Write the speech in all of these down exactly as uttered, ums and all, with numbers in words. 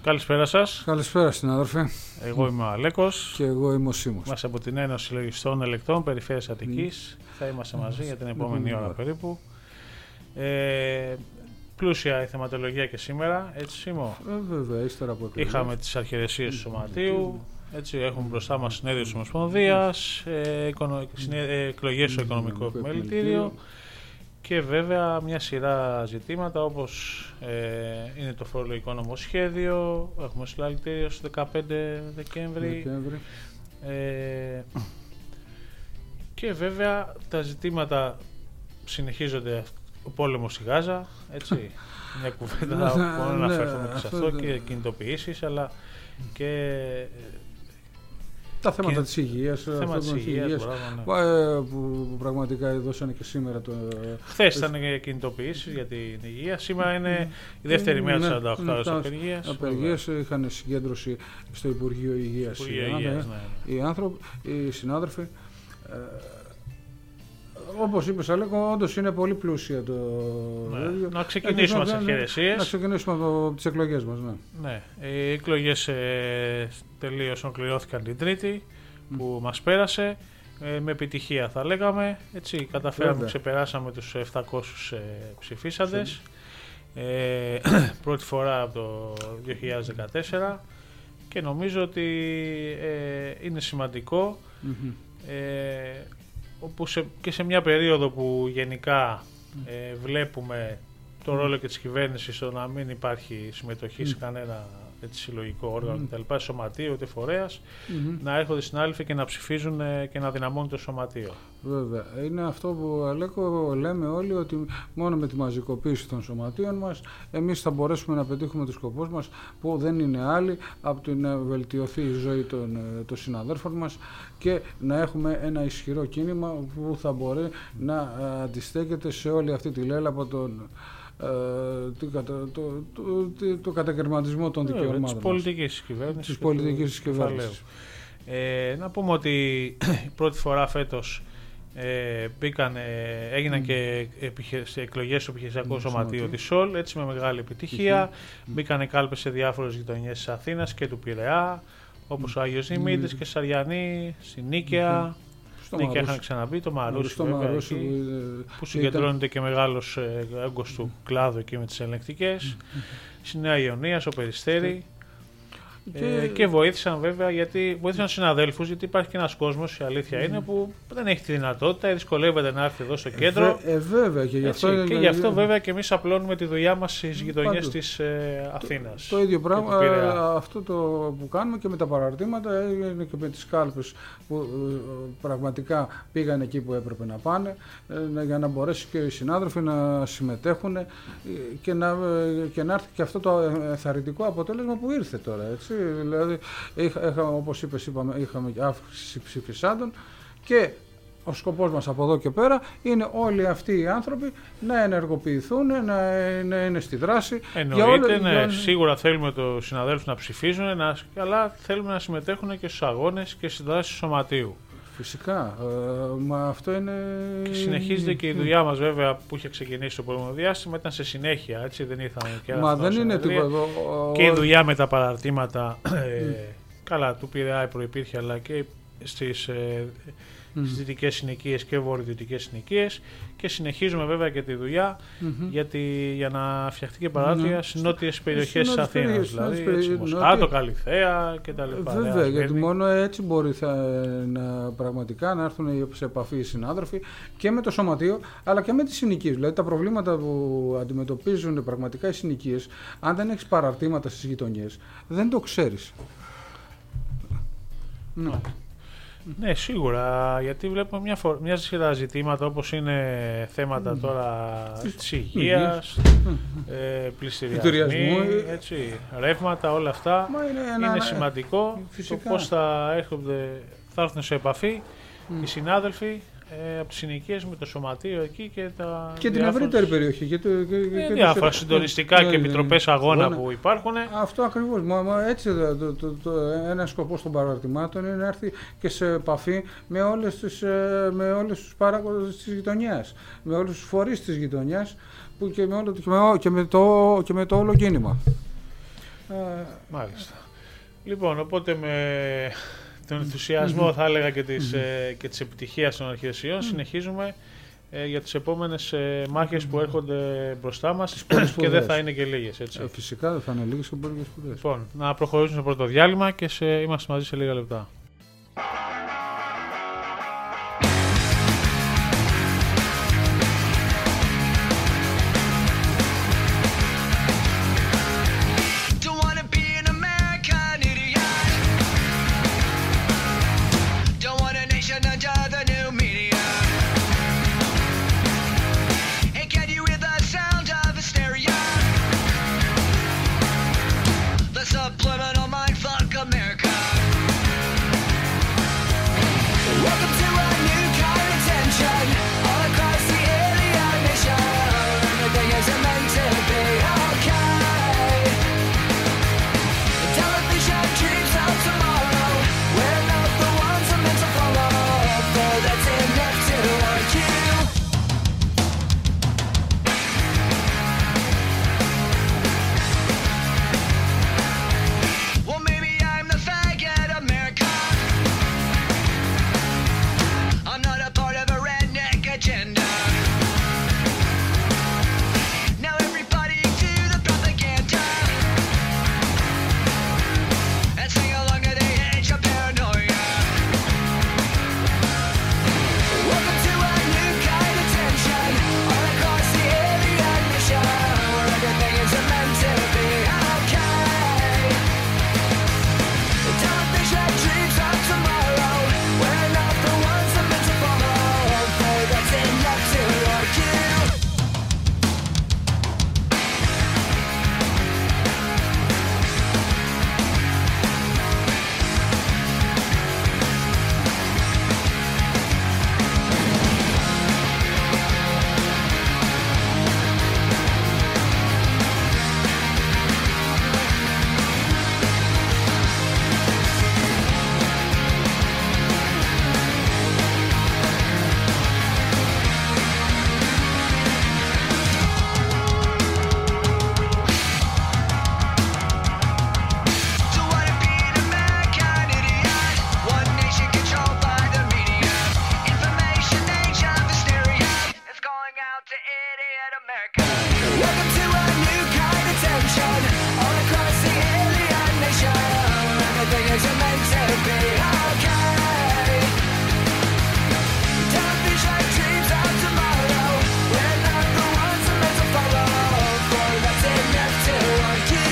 Καλησπέρα σας. Καλησπέρα συνάδελφε. Εγώ είμαι ο Αλέκος. Και εγώ είμαι ο Σίμος. Είμαστε από την Ένωση Συλλογιστών Ελεκτών Περιφέρειας Αττικής. Mm. Θα είμαστε μαζί mm. για την επόμενη mm. ώρα περίπου. Ε, πλούσια η θεματολογία και σήμερα, έτσι Σίμω. Ε, βέβαια, ύστερα από εκλογές. Είχαμε τις αρχιερεσίες του Σωματείου. Έτσι, έχουμε μπροστά μας συνέδριο της Ομοσπονδίας, ε, ε, εκλογές στο Οικονομικό Επιμελητήριο. Και βέβαια μια σειρά ζητήματα όπως ε, είναι το φορολογικό νομοσχέδιο, έχουμε συλλαλητήριο στις δεκαπέντε Δεκέμβρη. Δεκέμβρη. Ε, και βέβαια τα ζητήματα συνεχίζονται, ο πόλεμος στη Γάζα, έτσι, μια κουβέντα που να αναφερθούμε και σε αυτό και κινητοποιήσεις, αλλά και... Τα θέματα και... της υγείας, θέμα της υγείας, υγείας μπράβο, ναι. που, που πραγματικά δώσανε και σήμερα το... Χθες ήταν και κινητοποιήσεις για την υγεία, σήμερα είναι η δεύτερη μέρα της σαράντα οκτώ ώρες απεργίας. Απεργίες είχαν συγκέντρωση στο Υπουργείο Υγείας, Υπουργείο οι, Υγείας ναι, ναι. οι άνθρωποι, οι συνάδελφοι. Ε, όπως είπες Αλέκο, όντως είναι πολύ πλούσια το... Ναι. Να ξεκινήσουμε από τις αρχιερεσίες. Να ξεκινήσουμε από τις εκλογές μας, ναι. Ναι. Οι εκλογές ε, τελείωσαν, κληρώθηκαν την Τρίτη που mm. μας πέρασε. Ε, με επιτυχία θα λέγαμε. Έτσι, καταφέραμε, Βέβαια. ξεπεράσαμε τους επτακόσιους ε, ψηφίσαντες. Ε, πρώτη φορά από το δύο χιλιάδες δεκατέσσερα και νομίζω ότι ε, είναι σημαντικό mm-hmm. ε, όπου σε, και σε μια περίοδο που γενικά ε, βλέπουμε το ρόλο και της κυβέρνησης στο να μην υπάρχει συμμετοχή σε κανένα έτσι, συλλογικό όργανο mm. κτλ. Σωματείο, ούτε φορέας, mm-hmm. να έρχονται συνάδελφοι και να ψηφίζουν και να δυναμώνουν το σωματείο. Βέβαια. Είναι αυτό που Αλέκο λέμε όλοι, ότι μόνο με τη μαζικοποίηση των σωματείων μας εμείς θα μπορέσουμε να πετύχουμε τους σκοπούς μας, που δεν είναι άλλοι από το να βελτιωθεί η ζωή των, των συναδέρφων μας και να έχουμε ένα ισχυρό κίνημα που θα μπορεί να αντιστέκεται σε όλη αυτή τη λέλα από τον Το, το, το, το, το κατακαιρματισμό των δικαιωμάτων της πολιτικής κυβέρνησης. Της πολιτικής κυβέρνησης. Ε, να πούμε ότι η πρώτη φορά φέτος ε, μπήκαν, ε, έγιναν mm. και εκλογές στο επιχειρησιακό mm. σωματείο της ΣΟΛ, έτσι με μεγάλη επιτυχία. Mm. Μπήκαν κάλπες σε διάφορες γειτονιές της Αθήνας και του Πειραιά, όπως mm. ο Άγιος Δημήτρης mm. και Σαριανή, στη Νίκαια. Ναι, και είχαν ξαναμπεί το Μαρούσι, βέβαια, Μαρούσι εκεί, που, που συγκεντρώνεται ήταν... και μεγάλος ε, έγκος του κλάδου εκεί με τις ελεγκτικές. Στη Νέα Ιωνία, στο Περιστέρι. Και... Ε, και βοήθησαν βέβαια, γιατί βοήθησαν συναδέλφους, γιατί υπάρχει και ένας κόσμος, η αλήθεια mm. είναι, που δεν έχει τη δυνατότητα, δυσκολεύεται να έρθει εδώ στο κέντρο. Ε, βέβαια, και γι' αυτό, Έτσι, και γι αυτό βέβαια και εμείς απλώνουμε τη δουλειά μας στις γειτονιές της ε, Αθήνας. Το, το ίδιο πράγμα, ε, αυτό το που κάνουμε και με τα παραρτήματα έγινε και με τις κάλπες που ε, πραγματικά πήγαν εκεί που έπρεπε να πάνε, ε, για να μπορέσει και οι συνάδελφοι να συμμετέχουν ε, και, να, ε, και να έρθει και αυτό το ενθαρρυντικό αποτέλεσμα που ήρθε τώρα. Έτσι. Δηλαδή, είχα, όπως είπες, είπαμε, είχαμε αύξηση ψηφισάντων και ο σκοπός μας από εδώ και πέρα είναι όλοι αυτοί οι άνθρωποι να ενεργοποιηθούν, να, να είναι στη δράση. Εννοείται, ναι, για... σίγουρα θέλουμε τους συναδέλφους να ψηφίζουν, να, αλλά θέλουμε να συμμετέχουν και στους αγώνες και στις δράσεις του σωματείου. Φυσικά, ε, μα αυτό είναι... Και συνεχίζεται και η δουλειά μας βέβαια που είχε ξεκινήσει το προηγούμενο διάστημα, ήταν σε συνέχεια, έτσι, δεν ήρθαμε και Μα δεν είναι τίποτα εδώ. Και η δουλειά με τα παραρτήματα, ε, καλά, του Πειραιά προϋπήρχε, αλλά και στις... Ε, Mm. στις δυτικές συνοικίες και βορειοδυτικές συνοικίες, και συνεχίζουμε βέβαια και τη δουλειά mm-hmm. γιατί, για να φτιαχτεί και παράθυρα mm-hmm. στις νότιες περιοχές της Αθήνας, δηλαδή Μοσχάτο, Καλυθέα κτλ. Βέβαια, γιατί μόνο έτσι μπορεί θα, να, πραγματικά να έρθουν σε επαφή οι συνάδελφοι και με το σωματείο αλλά και με τις συνοικίες. Δηλαδή τα προβλήματα που αντιμετωπίζουν πραγματικά οι συνοικίες, αν δεν έχεις παραρτήματα στις γειτονιές, δεν το ξέρεις. Ναι. Ναι, σίγουρα, γιατί βλέπουμε μια, φορ... μια σειρά ζητήματα όπως είναι θέματα mm. τώρα της υγείας, mm. ε, πληστηριασμοί, έτσι, ρεύματα, όλα αυτά. είναι, είναι ένα... σημαντικό το πώς θα, έρχονται, θα έρθουν σε επαφή mm. οι συνάδελφοι ε, από τις συνοικίες με το σωματείο εκεί και τα και την ευρύτερη περιοχή και, το, και, και, και διάφορα το... συντονιστικά ναι, και επιτροπές αγώνα ναι. που υπάρχουν. Αυτό ακριβώς. Μα, μα έτσι το, το, το, το, ένα σκοπός των παραρτημάτων είναι να έρθει και σε επαφή με όλες τις, με όλες τους παράγοντες της γειτονιάς, με όλους τους φορείς της γειτονιάς που και με, όλο, και με, και με, το, και με το όλο κίνημα. Ε, Μάλιστα. Λοιπόν, οπότε με τον ενθουσιασμό θα έλεγα και της, ε, και της επιτυχίας των αρχαιοσιών συνεχίζουμε ε, για τις επόμενες ε, μάχες που έρχονται μπροστά μας και δεν θα είναι και λίγες, έτσι. Ε, φυσικά δεν θα είναι λίγες και μπορεί και σπουδές. Λοιπόν, να προχωρήσουμε στο πρώτο διάλειμμα και σε, είμαστε μαζί σε λίγα λεπτά. Subliminal mindfuck America. Welcome to a new kind of tension all across the alien nation. Everything isn't meant to be okay. The television dreams of tomorrow. We're not the ones I'm meant to follow, but that's enough to argue. Well, maybe I'm the faggot America. I'm not a part of a redneck agenda. Now everybody do the propaganda and sing along to the age of paranoia. Welcome to a new kind of tension all across the alien nation, where everything is meant to be okay. The television dreams of tomorrow. We're not the ones I'm meant to follow, but that's enough to argue. So what if being American idiot? One nation controlled by the media. Information age of hysteria. It's going out to idiot America. Welcome to a new kind of tension all across the alien nation, where everything is meant to be okay. Television dreams of tomorrow. We're not the ones I'm meant to follow, boy, that's enough to argue.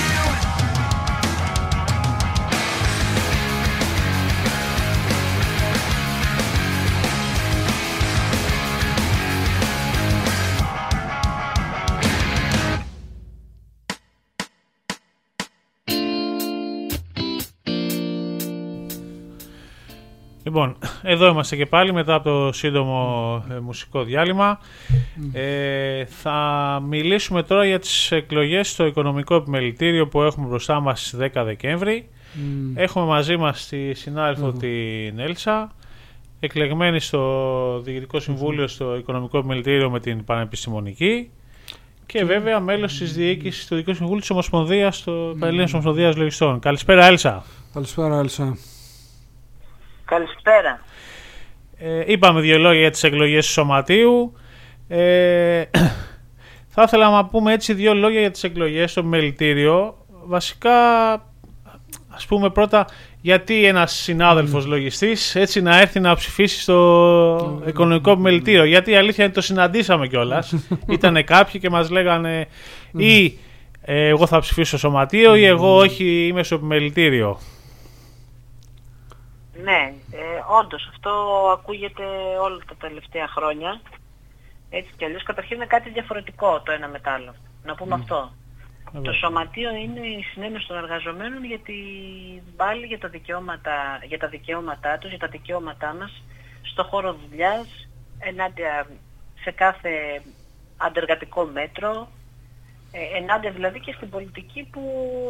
Λοιπόν, εδώ είμαστε και πάλι μετά από το σύντομο ε, μουσικό διάλειμμα. Ε, θα μιλήσουμε τώρα για τις εκλογές στο Οικονομικό Επιμελητήριο που έχουμε μπροστά μας στις δέκα Δεκέμβρη. Mm. Έχουμε μαζί μας τη συνάδελφο την Έλσα, εκλεγμένη στο Διοικητικό Συμβούλιο στο Οικονομικό Επιμελητήριο με την Πανεπιστημονική και βέβαια μέλος της διοίκησης του Διοικητικού Συμβούλου της Ομοσπονδίας, του Πανελλήνιας Ομοσπονδίας Λογιστών. Καλησπέρα, Έλσα. Καλησπέρα, Έλσα. Καλησπέρα. Ε, είπαμε δύο λόγια για τις εκλογές του Σωματείου. Ε, θα ήθελα να πούμε έτσι δύο λόγια για τις εκλογές στο Επιμελητήριο. Βασικά, ας πούμε πρώτα, γιατί ένας συνάδελφος mm. λογιστής έτσι να έρθει να ψηφίσει στο mm. Οικονομικό Επιμελητήριο. Γιατί η αλήθεια είναι το συναντήσαμε κιόλας. Ήτανε κάποιοι και μας λέγανε mm. ή ε, εγώ θα ψηφίσω στο Σωματείο mm. ή εγώ όχι είμαι στο Επιμελητήριο. Ναι, ε, όντως αυτό ακούγεται όλα τα τελευταία χρόνια. Έτσι κι αλλιώς καταρχήν είναι κάτι διαφορετικό το ένα με το άλλο. Να πούμε mm. αυτό. Mm. Το Σωματείο είναι η συνένωση των εργαζομένων για την πάλι για τα δικαιώματα, για τα δικαιώματά τους, για τα δικαιώματά μας στο χώρο δουλειάς, ενάντια σε κάθε αντεργατικό μέτρο, ε, ενάντια δηλαδή και στην πολιτική που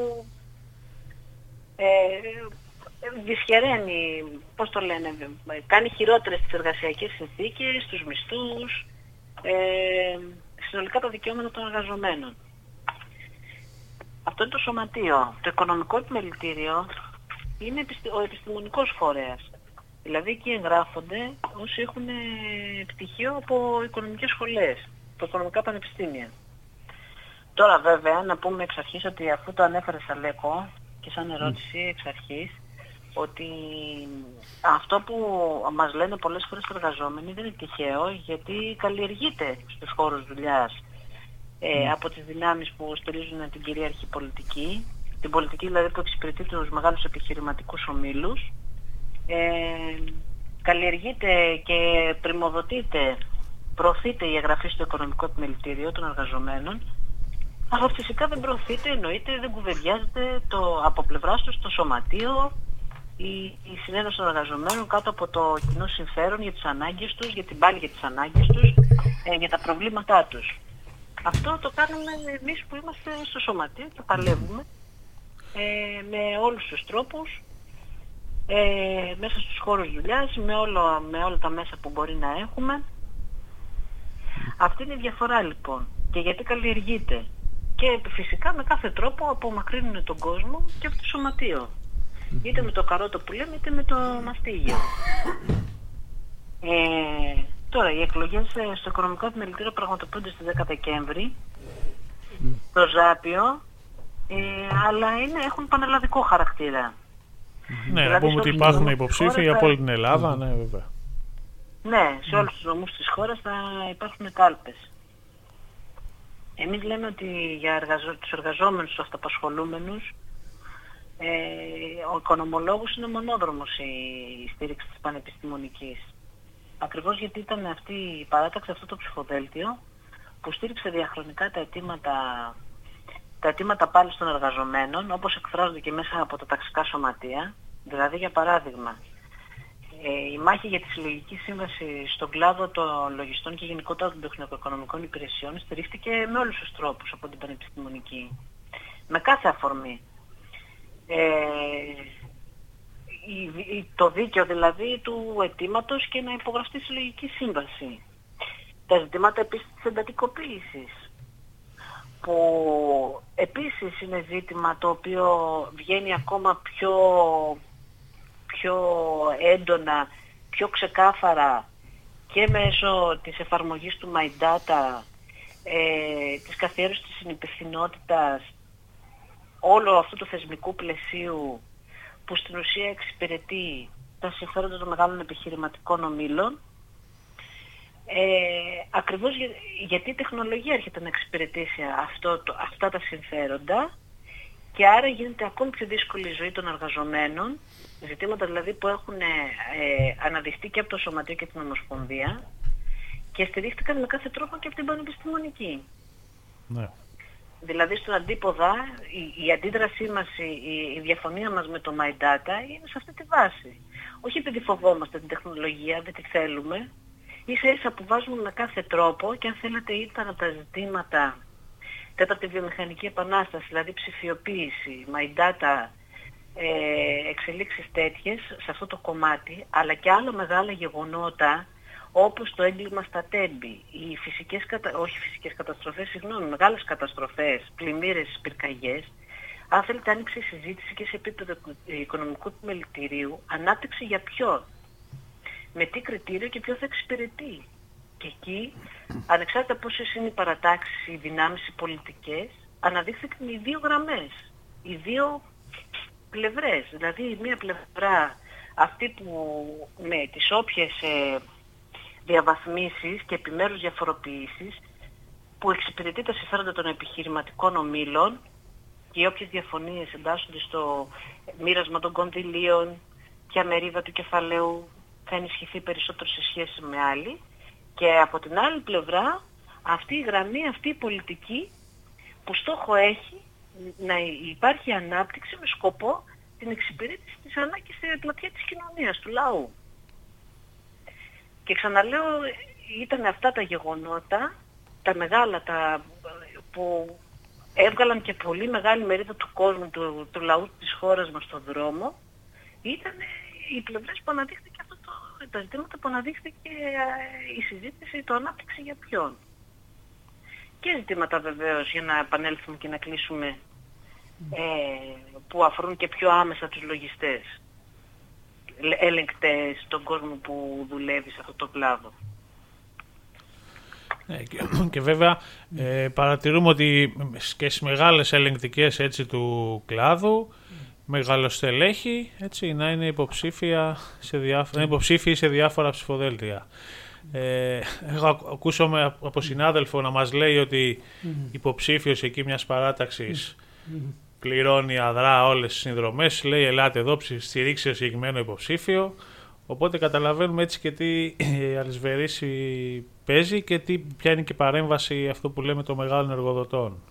ε, δυσχεραίνει, πώς το λένε, κάνει χειρότερες τις εργασιακές συνθήκες, τους μισθούς, ε, συνολικά τα δικαιώματα των εργαζομένων. Αυτό είναι το σωματείο. Το οικονομικό επιμελητήριο είναι ο επιστημονικός φορέας. Δηλαδή εκεί εγγράφονται όσοι έχουν πτυχίο από οικονομικές σχολές, από οικονομικά πανεπιστήμια. Τώρα βέβαια να πούμε εξ αρχής ότι αφού το ανέφερε Αλέκο και σαν ερώτηση εξ αρχής, ότι αυτό που μας λένε πολλές φορές οι εργαζόμενοι δεν είναι τυχαίο, γιατί καλλιεργείται στους χώρους δουλειάς ε, από τις δυνάμεις που στηρίζουν την κυρίαρχη πολιτική, την πολιτική δηλαδή που εξυπηρετεί τους μεγάλους επιχειρηματικούς ομίλους, ε, καλλιεργείται και πριμοδοτείται, προωθείται η εγγραφή στο οικονομικό επιμελητήριο των εργαζομένων, αλλά φυσικά δεν προωθείται, εννοείται, δεν κουβεντιάζεται το, από πλευράς τους το σωματείο, η, η συνένωση των εργαζομένων κάτω από το κοινό συμφέρον για τις ανάγκες τους, για την πάλι για τις ανάγκες τους, ε, για τα προβλήματά τους. Αυτό το κάνουμε εμείς που είμαστε στο σωματείο και παλεύουμε ε, με όλους τους τρόπους, ε, μέσα στους χώρους δουλειάς, με, όλο, με όλα τα μέσα που μπορεί να έχουμε. Αυτή είναι η διαφορά λοιπόν. Και γιατί καλλιεργείται. Και φυσικά με κάθε τρόπο απομακρύνουν τον κόσμο και από το σωματείο. Είτε με το καρότο που λέμε, είτε με το μαστίγιο. Ε, τώρα, οι εκλογές στο οικονομικό επιμελητήριο πραγματοποιούνται στις δέκα Δεκέμβρη, στο Ζάπιο, ε, αλλά είναι, έχουν πανελλαδικό χαρακτήρα. Ναι, δηλαδή, να πούμε ότι υπάρχουν υποψήφοι από όλη την Ελλάδα, mm. ναι βέβαια. Ναι, σε όλους τους νομούς της χώρας θα υπάρχουν κάλπες. Εμείς λέμε ότι για εργαζο... τους εργαζόμενους, τους αυταπασχολούμενους, ε, ο οικονομολόγος είναι μονόδρομος η στήριξη της πανεπιστημονικής. Ακριβώς γιατί ήταν αυτή η παράταξη, αυτό το ψηφοδέλτιο, που στήριξε διαχρονικά τα αιτήματα, τα αιτήματα πάλι των εργαζομένων, όπως εκφράζονται και μέσα από τα ταξικά σωματεία. Δηλαδή, για παράδειγμα, ε, η μάχη για τη συλλογική σύμβαση στον κλάδο των λογιστών και γενικότερα των τεχνικοοικονομικών υπηρεσιών στηρίχθηκε με όλους τους τρόπους από την πανεπιστημονική. Με κάθε αφορμή. Ε, το δίκαιο δηλαδή του αιτήματος και να υπογραφτεί συλλογική σύμβαση. Τα ζητήματα επίσης της εντατικοποίησης, που επίσης είναι ζήτημα το οποίο βγαίνει ακόμα πιο, πιο έντονα, πιο ξεκάθαρα και μέσω της εφαρμογής του My Data, ε, της καθιέρωσης της συνυπευθυνότητας, όλο αυτού του θεσμικού πλαισίου που στην ουσία εξυπηρετεί τα συμφέροντα των μεγάλων επιχειρηματικών ομίλων, ε, ακριβώς για, γιατί η τεχνολογία έρχεται να εξυπηρετήσει αυτό το, αυτά τα συμφέροντα και άρα γίνεται ακόμη πιο δύσκολη η ζωή των εργαζομένων, ζητήματα δηλαδή που έχουν ε, αναδειχθεί και από το Σωματείο και την Ομοσπονδία και στηρίχτηκαν με κάθε τρόπο και από την πανεπιστημονική. Ναι. Δηλαδή στον αντίποδα η, η αντίδρασή μας, η, η διαφωνία μας με το My Data είναι σε αυτή τη βάση. Όχι επειδή φοβόμαστε την τεχνολογία, δεν τη θέλουμε, ίσα ίσα που βάζουμε με κάθε τρόπο και αν θέλετε ήταν από τα ζητήματα τέταρτη βιομηχανική επανάσταση, δηλαδή ψηφιοποίηση, My Data, ε, εξελίξεις τέτοιες σε αυτό το κομμάτι, αλλά και άλλα μεγάλα γεγονότα όπως το έγκλημα στα Τέμπη, οι φυσικές, κατα... όχι φυσικές καταστροφές, συγγνώμη, μεγάλες καταστροφές, πλημμύρες, πυρκαγιές, αν θέλετε άνοιξε η συζήτηση και σε επίπεδο οικονομικού επιμελητηρίου, ανάπτυξη για ποιον, με τι κριτήριο και ποιο θα εξυπηρετεί. Και εκεί, ανεξάρτητα πόσες είναι οι παρατάξεις, οι δυνάμεις, οι πολιτικές, αναδείχθηκαν οι δύο γραμμές, οι δύο πλευρές. Δηλαδή η μία πλευρά αυτή που με τις όποιες ε, διαβαθμίσεις και επιμέρους διαφοροποιήσεις που εξυπηρετεί τα συμφέροντα των επιχειρηματικών ομίλων και οι όποιες διαφωνίες εντάσσονται στο μοίρασμα των κονδυλίων, ποια μερίδα του κεφαλαίου θα ενισχυθεί περισσότερο σε σχέση με άλλη, και από την άλλη πλευρά αυτή η γραμμή, αυτή η πολιτική που στόχο έχει να υπάρχει ανάπτυξη με σκοπό την εξυπηρέτηση της ανάγκης στην πλατεία της κοινωνίας, του λαού. Και ξαναλέω, ήταν αυτά τα γεγονότα, τα μεγάλα, τα, που έβγαλαν και πολύ μεγάλη μερίδα του κόσμου, του, του λαού της χώρας μας στον δρόμο, ήταν οι πλευρές που αναδείχθηκε αυτό το, τα ζητήματα που αναδείχθηκε η συζήτηση, το ανάπτυξη για ποιον. Και ζητήματα βεβαίως, για να επανέλθουμε και να κλείσουμε ε, που αφορούν και πιο άμεσα τους λογιστές, ελεγκτές, τον κόσμο που δουλεύει σε αυτό το κλάδο. Ναι, και, και βέβαια ε, παρατηρούμε ότι και στις μεγάλες ελεγκτικές έτσι, του κλάδου μεγαλοστελέχη έτσι, να είναι υποψήφια σε διάφορα, υποψήφιοι σε διάφορα ψηφοδέλτια. Ε, έχω ακούσαμε από συνάδελφο να μας λέει ότι υποψήφιος εκεί μιας παράταξης πληρώνει αδρά όλες τις συνδρομές, λέει ελάτε εδώ στηρίξει το συγκεκριμένο υποψήφιο, οπότε καταλαβαίνουμε έτσι και τι αλυσβερίσι παίζει και τι, ποια είναι και η παρέμβαση αυτό που λέμε των μεγάλων εργοδοτών.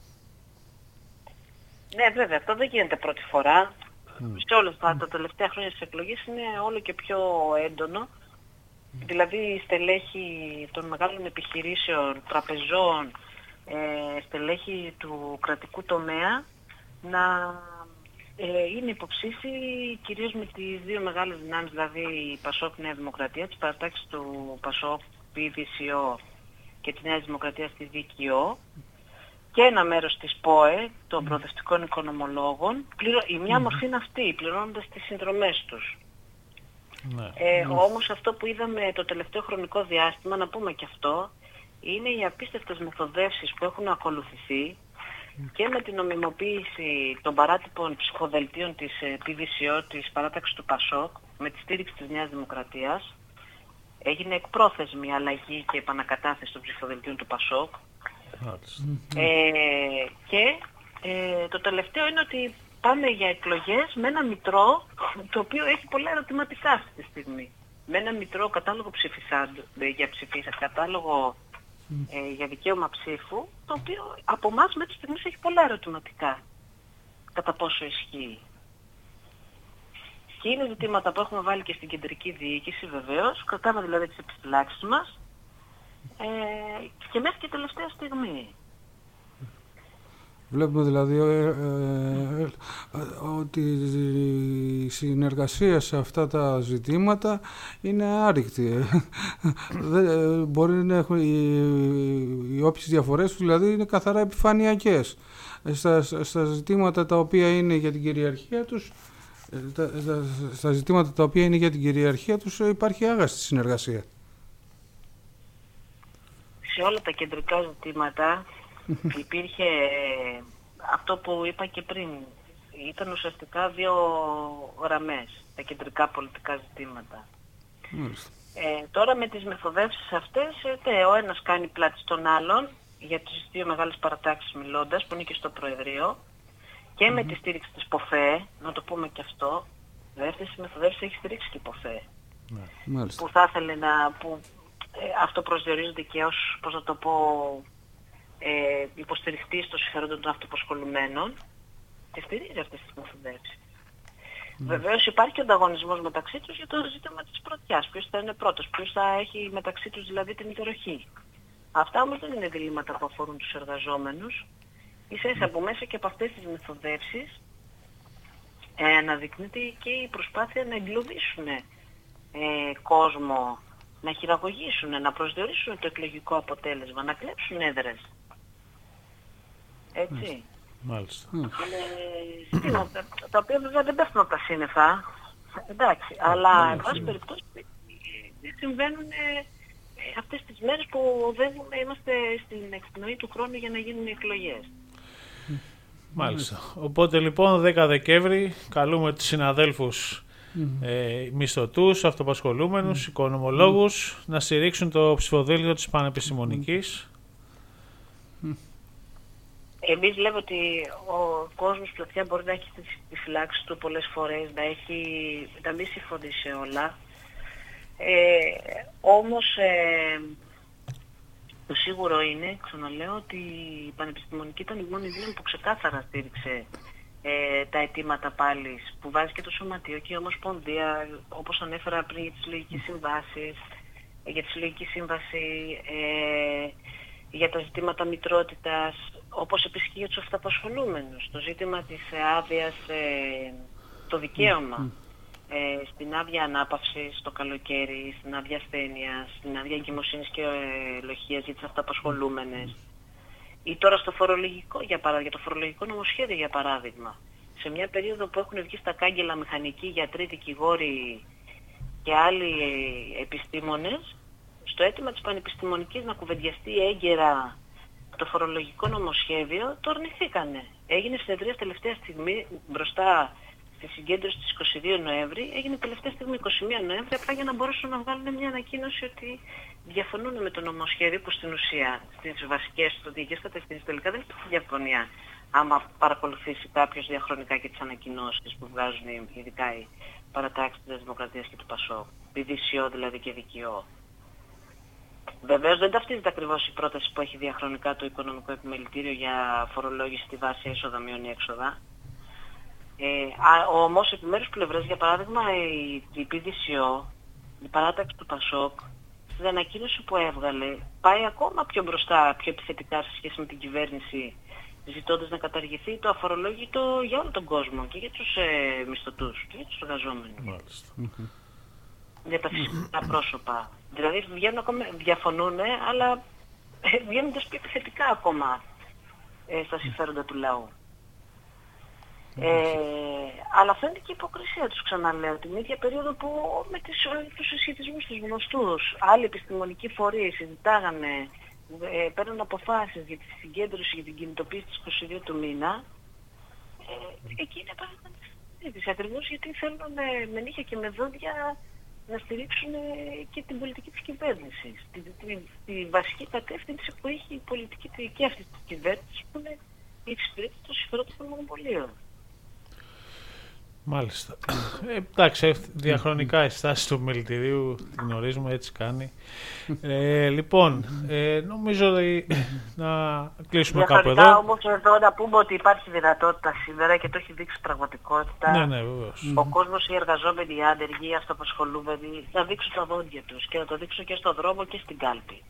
Ναι, βέβαια, αυτό δεν γίνεται πρώτη φορά. Mm. Σε όλα τα, τα τελευταία χρόνια της εκλογής είναι όλο και πιο έντονο. Mm. Δηλαδή, η στελέχη των μεγάλων επιχειρήσεων, τραπεζών, ε, στελέχη του κρατικού τομέα να ε, είναι υποψήφοι κυρίως με τις δύο μεγάλες δυνάμεις, δηλαδή η Πασόκ Νέα Δημοκρατία, τις παρατάξεις του Πασόκ πι βι σι ο και τη Νέα Δημοκρατία στη ΔΚΟ και ένα μέρος της ΠΟΕ, των προοδευτικών οικονομολόγων. Πληρω... Η μια μορφή είναι αυτή, πληρώνοντας τις συνδρομές τους. Ναι. Ε, ναι. Όμως αυτό που είδαμε το τελευταίο χρονικό διάστημα, να πούμε και αυτό, είναι οι απίστευτες μεθοδεύσεις που έχουν ακολουθηθεί και με την νομιμοποίηση των παράτυπων ψηφοδελτίων της πι βι σι ο, της παράταξης του Πασόκ, με τη στήριξη της Νέας Δημοκρατίας. Έγινε εκπρόθεσμη αλλαγή και επανακατάθεση των ψηφοδελτίων του Πασόκ. Ε, και ε, το τελευταίο είναι ότι πάμε για εκλογές με ένα μητρό το οποίο έχει πολλά ερωτηματικά αυτή τη στιγμή. Με ένα μητρό κατάλογο ψηφισάντου, για ψηφίσα, κατάλογο ε, για δικαίωμα ψήφου, το οποίο από εμάς μέχρι στιγμής έχει πολλά ερωτηματικά κατά πόσο ισχύει. Και είναι ζητήματα που έχουμε βάλει και στην κεντρική διοίκηση βεβαίως, κρατάμε δηλαδή τις επιφυλάξεις μας ε, και μέχρι και τελευταία στιγμή. Βλέπουμε δηλαδή ε, ε, ε, ότι η συνεργασία σε αυτά τα ζητήματα είναι άρρηκτη. Δεν, μπορεί να έχουν οι, οι όποιες διαφορές τους δηλαδή είναι καθαρά επιφανειακές. Στα, στα ζητήματα τα οποία είναι για την κυριαρχία τους, τα, τα, στα ζητήματα τα οποία είναι για την κυριαρχία τους υπάρχει άγαστη συνεργασία. Σε όλα τα κεντρικά ζητήματα υπήρχε αυτό που είπα και πριν. Ήταν ουσιαστικά δύο γραμμές, τα κεντρικά πολιτικά ζητήματα. Ε, τώρα με τις μεθοδεύσεις αυτές, ε, ο ένας κάνει πλάτη στον άλλον, για τις δύο μεγάλες παρατάξεις μιλώντας, που είναι και στο Προεδρείο, και mm-hmm. με τη στήριξη της ΠΟΦΕ, να το πούμε και αυτό, δεύτερη μεθοδεύσεις έχει στηρίξει και η ΠΟΦΕ. Mm-hmm. Που θα ήθελε να... Που, ε, αυτό προσδιορίζεται και ως, πώς να το πω, ε, υποστηριχτής των συμφερόντων των αυτοπασχολουμένων και στηρίζει αυτές τις μεθοδεύσεις. Mm. Βεβαίως υπάρχει και ο ανταγωνισμός μεταξύ τους για το ζήτημα της πρωτιάς. Ποιος θα είναι πρώτος, ποιος θα έχει μεταξύ τους δηλαδή την υπεροχή. Αυτά όμως δεν είναι διλήμματα που αφορούν τους εργαζόμενους. Ίσα ίσα από μέσα και από αυτές τις μεθοδεύσεις ε, αναδεικνύεται και η προσπάθεια να εγκλωβίσουν ε, κόσμο, να χειραγωγήσουν, να προσδιορίσουν το εκλογικό αποτέλεσμα, να κλέψουν έδρες. Έτσι. Μάλιστα. Είναι ζητήματα, τα οποία βέβαια δεν πέφτουν από τα σύννεφα, εντάξει, αλλά εν πάση περιπτώσει συμβαίνουν αυτές τις μέρες που οδεύουμε, είμαστε στην εκπνοή του χρόνου για να γίνουν οι εκλογές. Μάλιστα. Οπότε λοιπόν δέκα Δεκέμβρη καλούμε τους συναδέλφους mm. ε, μισθωτούς, αυτοπασχολούμενους, mm. οικονομολόγους mm. να στηρίξουν το ψηφοδέλτιο της Πανεπιστημονικής. Mm. Εμείς λέμε ότι ο κόσμος πλατιά μπορεί να έχει τη φυλάξη του πολλές φορές, να, έχει, να μην συμφωνεί σε όλα. Ε, όμως ε, το σίγουρο είναι, ξαναλέω, ότι η Πανεπιστημονική ήταν η μόνη δύναμη που ξεκάθαρα στήριξε ε, τα αιτήματα πάλι, που βάζει και το Σωματείο και η Ομοσπονδία, όπως ανέφερα πριν για τις συλλογικές συμβάσεις, για τη συλλογική σύμβαση, ε, για τα ζητήματα μητρότητας, όπως επίσης και για τους αυταπασχολούμενους, το ζήτημα της άδειας, ε, το δικαίωμα ε, στην άδεια ανάπαυσης το καλοκαίρι, στην άδεια ασθένειας, στην άδεια εγκυμοσύνης και ε, λοχείας για τις αυταπασχολούμενες. Ή τώρα στο φορολογικό, για, παρά, για το φορολογικό νομοσχέδιο για παράδειγμα. Σε μια περίοδο που έχουν βγει στα κάγκελα μηχανικοί, γιατροί, δικηγόροι και άλλοι επιστήμονες, στο αίτημα της πανεπιστημονικής να κουβεντιαστεί έγκαιρα το φορολογικό νομοσχέδιο, το αρνηθήκανε. Έγινε συνεδρία τελευταία στιγμή μπροστά στη συγκέντρωση της εικοστή δεύτερη Νοέμβρη, έγινε τελευταία στιγμή εικοστή πρώτη Νοέμβρη, απλά για να μπορέσουν να βγάλουν μια ανακοίνωση ότι διαφωνούν με το νομοσχέδιο, που στην ουσία στις βασικές στρατηγικές κατευθύνσεις τελικά δεν υπάρχει διαφωνία. Άμα παρακολουθήσει κάποιος διαχρονικά και τις ανακοινώσεις που βγάζουν ειδικά οι παρατάξεις της Δημοκρατίας και του ΠΑΣΟΚ, πι ντι σι ο δηλαδή και δικαιό. Βεβαίως δεν ταυτίζεται ακριβώς η πρόταση που έχει διαχρονικά το Οικονομικό Επιμελητήριο για φορολόγηση στη βάση έσοδα μείον έξοδα. Ε, όμως επιμέρους πλευρές, για παράδειγμα η, η πι ντι σι ο, η παράταξη του ΠΑΣΟΚ, στην ανακοίνωση που έβγαλε πάει ακόμα πιο μπροστά, πιο επιθετικά σε σχέση με την κυβέρνηση, ζητώντας να καταργηθεί το αφορολόγητο για όλο τον κόσμο, και για τους ε, μισθωτούς και για τους εργαζόμενους. Μάλιστα. Για τα φυσικά πρόσωπα. Δηλαδή βγαίνουν ακόμα, διαφωνούν, αλλά βγαίνοντας πιο επιθετικά ακόμα ε, στα συμφέροντα του λαού. Ε, αλλά αυτό είναι και η υποκρισία τους, ξαναλέω, την ίδια περίοδο που με τις, τους συσχετισμούς τους γνωστούς, άλλοι επιστημονικοί φορείς συζητάγανε, ε, παίρνουν αποφάσεις για τη συγκέντρωση, για την κινητοποίηση της εικοστή δεύτερη του μήνα, ε, εκεί είναι παράδειγμα της συζήτησης, ακριβώς γιατί θέλουν με, με νύχια και με δόντια να στηρίξουν και την πολιτική της κυβέρνησης, τη, τη, τη βασική κατεύθυνση που έχει η πολιτική και αυτή της κυβέρνησης, που είναι η εξυπηρέτηση των συμφερόντων των μονοπωλίων. Μάλιστα. Ε, εντάξει, διαχρονικά η στάση του μελητηρίου την γνωρίζουμε, έτσι κάνει. Ε, λοιπόν, ε, νομίζω ότι να κλείσουμε κάπου εδώ. Όμως εδώ να πούμε ότι υπάρχει δυνατότητα σήμερα και το έχει δείξει πραγματικότητα. Ναι, ναι, βεβαίως. Ο κόσμος, οι εργαζόμενοι, οι άνεργοι, οι αυτοαπασχολούμενοι, να δείξουν τα δόντια τους και να το δείξουν και στον δρόμο και στην κάλπη.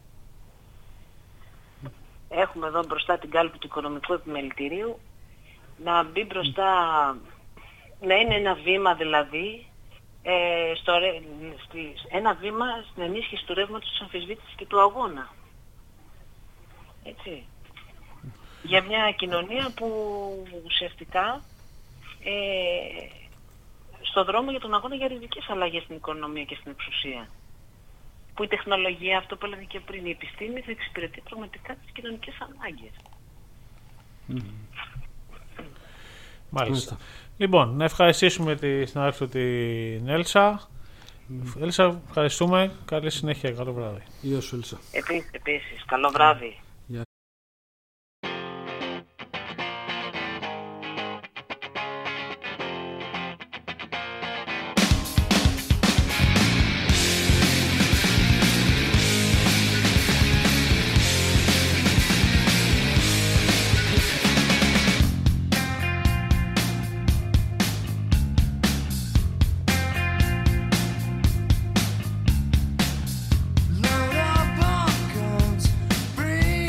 Έχουμε εδώ μπροστά την κάλπη του Οικονομικού Επιμελητηρίου, να μπει μπροστά, να είναι ένα βήμα δηλαδή, ε, στο, στη, ένα βήμα στην ενίσχυση του ρεύματος, της αμφισβήτησης και του αγώνα. Έτσι. Για μια κοινωνία που ουσιαστικά ε, στο δρόμο για τον αγώνα για ριζικές αλλαγές στην οικονομία και στην εξουσία. Που η τεχνολογία, αυτό που έλεγα και πριν, η επιστήμη θα εξυπηρετεί πραγματικά τις κοινωνικές ανάγκες. Mm. Μάλιστα. Λοιπόν, να ευχαριστήσουμε τη συνάδελφο την Έλσα. Mm. Έλσα, ευχαριστούμε. Καλή συνέχεια. Καλό βράδυ. Γεια σου, Έλσα. Επίσης, επίσης. Καλό βράδυ. Load up on guns, bring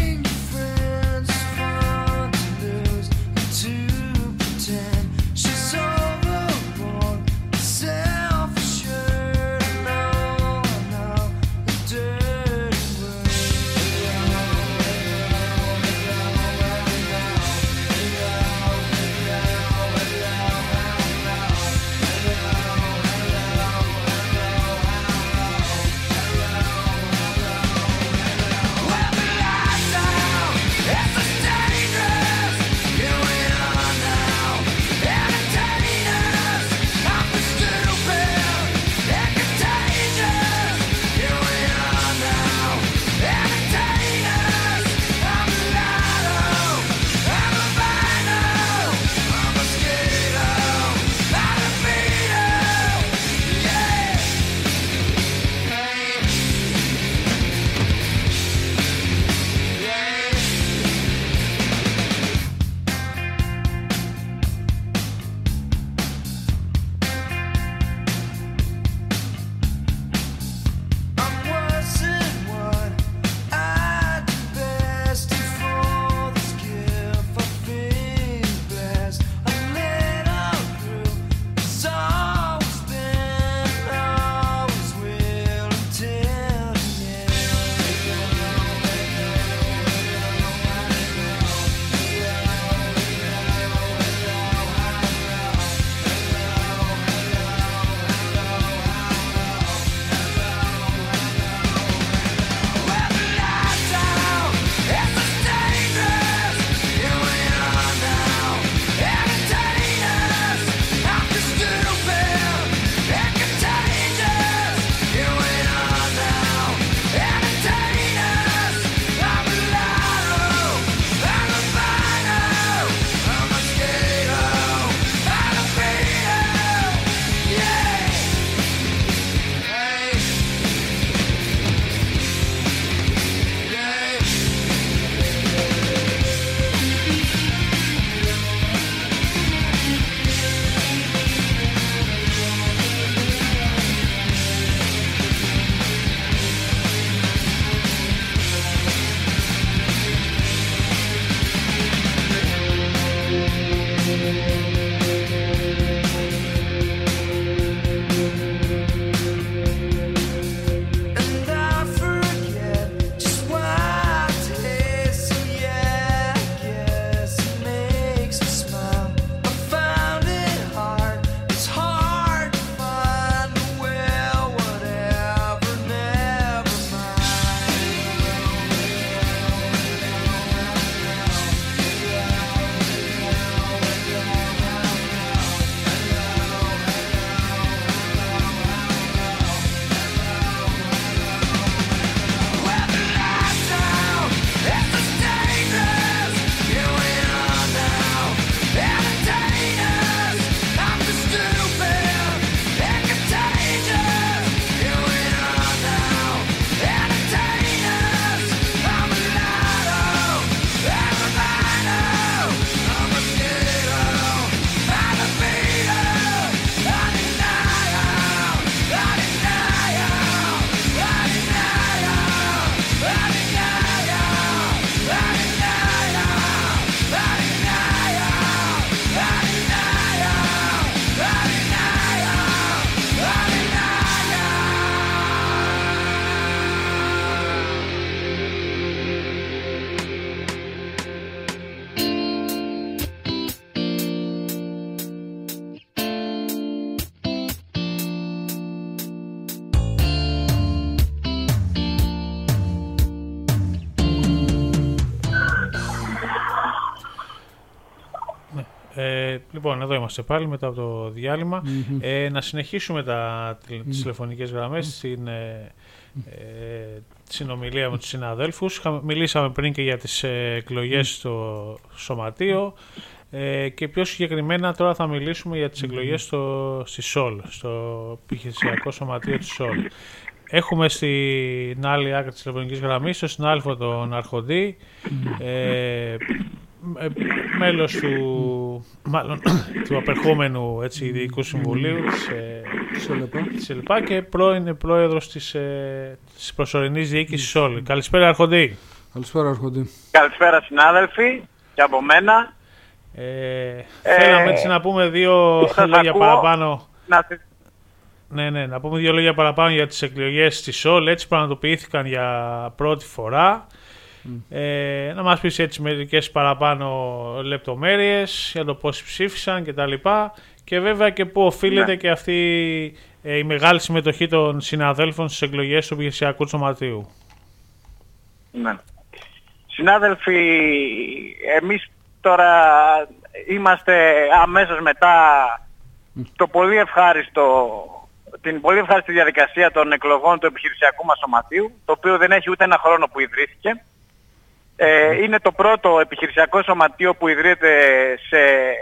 Ε, λοιπόν, εδώ είμαστε πάλι μετά από το διάλειμμα. Mm-hmm. Ε, να συνεχίσουμε τα, τις mm-hmm. τηλεφωνικές γραμμές mm-hmm. στην ε, ε, συνομιλία με τους συναδέλφους. Μιλήσαμε πριν και για τις ε, εκλογές mm-hmm. στο Σωματείο ε, και πιο συγκεκριμένα τώρα θα μιλήσουμε για τις εκλογές στο, στη ΣΟΛ, στο Επιχειρησιακό Σωματείο της ΣΟΛ. Έχουμε στην άλλη άκρη της τηλεφωνικής γραμμής τον συνάδελφο τον Αρχοντή, mm-hmm. ε, μέλος του, μάλλον, του απερχόμενου έτσι, Διοικητικού Συμβουλίου της, ε, της ΕΛΠΑ και πρώην πρόεδρος της, ε, της προσωρινής διοίκησης ΣΟΛ. Καλησπέρα Αρχοντή. Καλησπέρα Αρχοντή. Καλησπέρα συνάδελφοι και από μένα. Ε, ε, θέλαμε έτσι να πούμε δύο λόγια ακούω, παραπάνω. Να... Ναι, ναι, να πούμε δύο λόγια παραπάνω για τις εκλογές στη ΣΟΛ. Έτσι πραγματοποιήθηκαν για πρώτη φορά. Mm. Ε, να μας πεις έτσι μερικές παραπάνω λεπτομέρειες για το πώς ψήφισαν και τα λοιπά και βέβαια και πού οφείλεται ναι. και αυτή ε, η μεγάλη συμμετοχή των συναδέλφων στις εκλογές του Επιχειρησιακού Σωματείου. Ναι. Συνάδελφοι, εμείς τώρα είμαστε αμέσως μετά mm. το πολύ ευχάριστο την πολύ ευχάριστη διαδικασία των εκλογών του Επιχειρησιακού μας Σωματείου, το οποίο δεν έχει ούτε ένα χρόνο που ιδρύθηκε. Ε, είναι το πρώτο επιχειρησιακό σωματείο που ιδρύεται σε,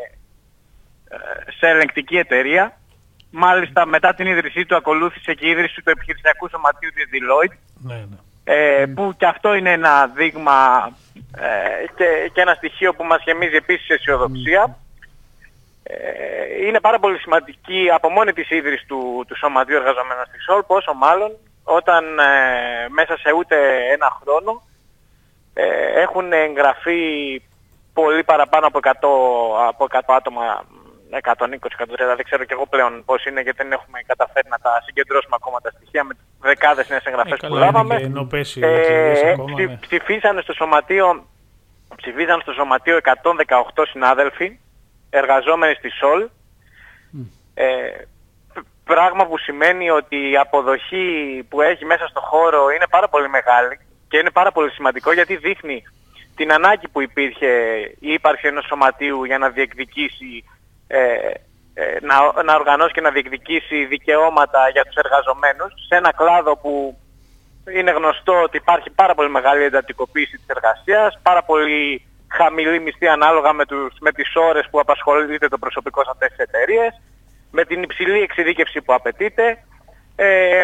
σε ελεγκτική εταιρεία. Μάλιστα μετά την ίδρυσή του ακολούθησε και η ίδρυση του επιχειρησιακού σωματείου της Deloitte, ναι, ναι. Ε, που και αυτό είναι ένα δείγμα ε, και, και ένα στοιχείο που μας γεμίζει επίσης αισιοδοξία. Ε, είναι πάρα πολύ σημαντική από μόνη της ίδρυση του, του Σωματείου Εργαζομένων στη ΣΟΛ, πόσο μάλλον όταν ε, μέσα σε ούτε ένα χρόνο Ε, έχουν εγγραφεί πολύ παραπάνω από εκατό, από εκατό άτομα, εκατόν είκοσι, εκατόν τριάντα, δεν ξέρω και εγώ πλέον πώς είναι γιατί δεν έχουμε καταφέρει να τα συγκεντρώσουμε ακόμα τα στοιχεία με δεκάδες νέες εγγραφές ε, που λάβαμε. Ε, ψη, ναι. ψηφίσανε, στο σωματείο, ψηφίσανε στο Σωματείο εκατόν δεκαοκτώ συνάδελφοι εργαζόμενοι στη ΣΟΛ, mm. ε, πράγμα που σημαίνει ότι η αποδοχή που έχει μέσα στο χώρο είναι πάρα πολύ μεγάλη. Και είναι πάρα πολύ σημαντικό γιατί δείχνει την ανάγκη που υπήρχε η ύπαρξη ενός σωματείου για να διεκδικήσει, ε, ε, να, να οργανώσει και να διεκδικήσει δικαιώματα για τους εργαζομένους σε ένα κλάδο που είναι γνωστό ότι υπάρχει πάρα πολύ μεγάλη εντατικοποίηση της εργασίας, πάρα πολύ χαμηλή μισθή ανάλογα με, τους, με τις ώρες που απασχολείται το προσωπικό σε αυτές τις εταιρείες, με την υψηλή εξειδίκευση που απαιτείται. Ε,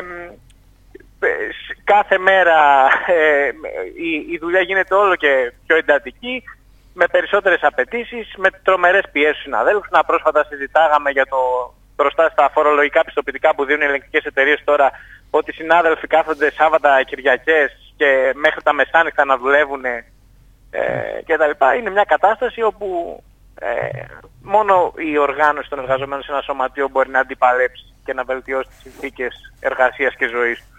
κάθε μέρα ε, η, η δουλειά γίνεται όλο και πιο εντατική, με περισσότερες απαιτήσεις, με τρομερές πιέσεις στους συναδέλφους. Να πρόσφατα συζητάγαμε για το μπροστά στα φορολογικά πιστοποιητικά που δίνουν οι ελεγκτικές εταιρείες τώρα, ότι οι συνάδελφοι κάθονται Σάββατα Κυριακές και μέχρι τα μεσάνυχτα να δουλεύουν ε, κτλ. Είναι μια κατάσταση όπου ε, μόνο η οργάνωση των εργαζομένων σε ένα σωματείο μπορεί να αντιπαλέψει και να βελτιώσει τις συνθήκες εργασίας και ζωής τους.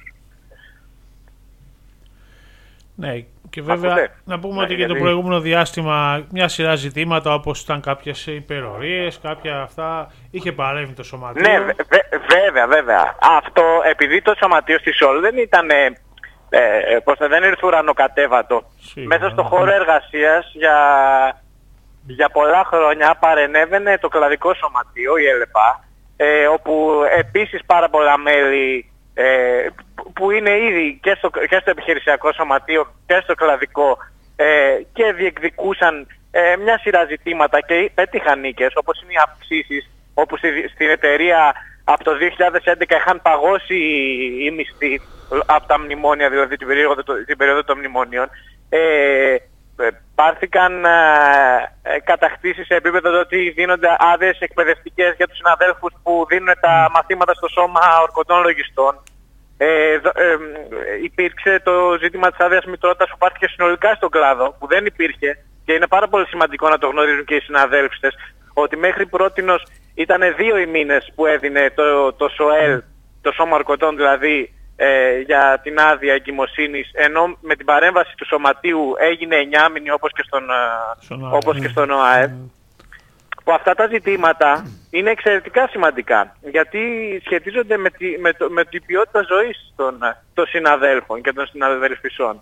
Ναι, και βέβαια Ακούτε. να πούμε ναι, ότι γιατί... και το προηγούμενο διάστημα μια σειρά ζητήματα όπως ήταν κάποιες υπερορίες, κάποια αυτά, είχε παρέμβει το σωματείο. Ναι, βε, βέβαια, βέβαια. Αυτό, επειδή το σωματείο στη ΣΟΛ δεν ήταν, ε, ε, πως δεν ήρθε ουρανοκατέβατο. Σίγουρα, μέσα στο ναι. χώρο εργασίας για, για πολλά χρόνια παρενέβαινε το κλαδικό σωματείο, η ΕΛΠΑ, ε, όπου επίσης πάρα πολλά μέλη Ε, που είναι ήδη και στο, και στο επιχειρησιακό σωματείο και στο κλαδικό ε, και διεκδικούσαν ε, μια σειρά ζητήματα και πέτυχαν νίκες, όπως είναι οι αυξήσεις, όπου στη, στην εταιρεία από το δύο χιλιάδες έντεκα είχαν παγώσει οι μισθοί από τα μνημόνια, δηλαδή την περίοδο, την περίοδο των μνημόνιων. Ε, πάρθηκαν ε, κατακτήσεις σε επίπεδο ότι δίνονται άδειες εκπαιδευτικές για τους συναδέλφους που δίνουν τα μαθήματα στο σώμα ορκωτών λογιστών. Ε, ε, ε, υπήρξε το ζήτημα της άδειας μητρότητας που πάρθηκε συνολικά στον κλάδο, που δεν υπήρχε και είναι πάρα πολύ σημαντικό να το γνωρίζουν και οι συναδέλφιστες, ότι μέχρι πρότινος ήταν δύο οι μήνες που έδινε το, το ΣΟΕΛ, το σώμα ορκωτών δηλαδή, Ε, για την άδεια εγκυμοσύνης, ενώ με την παρέμβαση του σωματείου έγινε εννιά μήνη όπως και στον, όπως και στον ΟΑΕΔ, που αυτά τα ζητήματα είναι εξαιρετικά σημαντικά, γιατί σχετίζονται με, τη, με, το, με την ποιότητα ζωής των, των συναδέλφων και των συναδελφισών.